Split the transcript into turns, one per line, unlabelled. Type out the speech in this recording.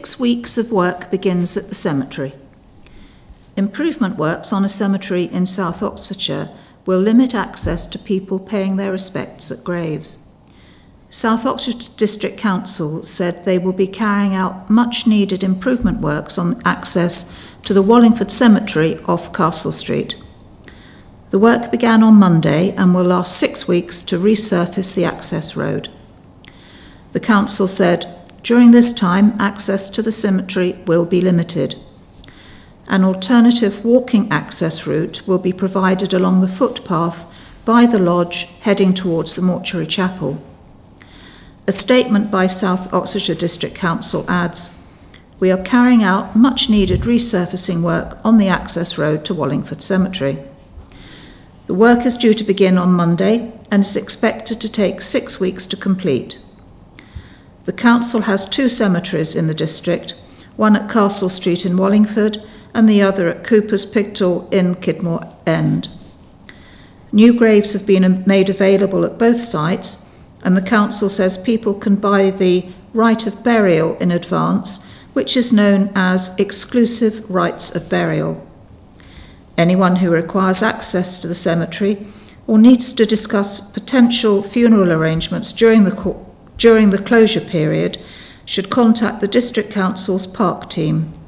6 weeks of work begins at the cemetery. Improvement works on a cemetery in South Oxfordshire will limit access to people paying their respects at graves. South Oxfordshire District Council said they will be carrying out much needed improvement works on access to the Wallingford Cemetery off Castle Street. The work began on Monday and will last 6 weeks to resurface the access road. The council said, during this time, access to the cemetery will be limited. An alternative walking access route will be provided along the footpath by the lodge heading towards the mortuary chapel. A statement by South Oxfordshire District Council adds, "We are carrying out much needed resurfacing work on the access road to Wallingford Cemetery. The work is due to begin on Monday and is expected to take 6 weeks to complete." The council has 2 cemeteries in the district, one at Castle Street in Wallingford and the other at Cooper's Pigtall in Kidmore End. New graves have been made available at both sites, and the council says people can buy the right of burial in advance, which is known as exclusive rights of burial. Anyone who requires access to the cemetery or needs to discuss potential funeral arrangements during the closure period should contact the District Council's Park team.